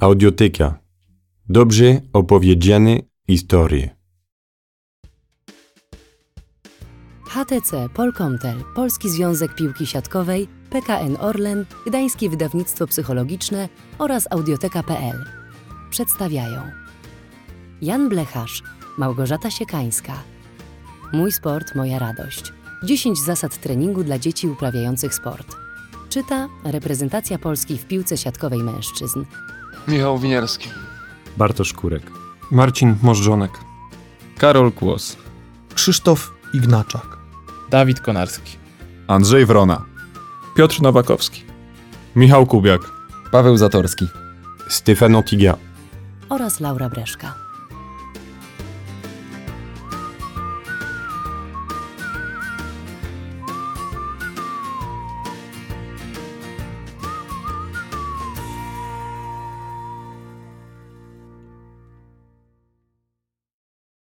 Audioteka. Dobrze opowiedziane historie. HTC Polkomtel, Polski Związek Piłki Siatkowej, PKN Orlen, Gdańskie Wydawnictwo Psychologiczne oraz Audioteka.pl przedstawiają Jan Blecharz, Małgorzata Siekańska. Mój sport, moja radość. 10 zasad treningu dla dzieci uprawiających sport. Czyta reprezentacja Polski w piłce siatkowej mężczyzn. Michał Winierski. Bartosz Kurek. Marcin Możdżonek. Karol Kłos. Krzysztof Ignaczak. Dawid Konarski. Andrzej Wrona. Piotr Nowakowski. Michał Kubiak. Paweł Zatorski. Stefano Tiga. Oraz Laura Breszka.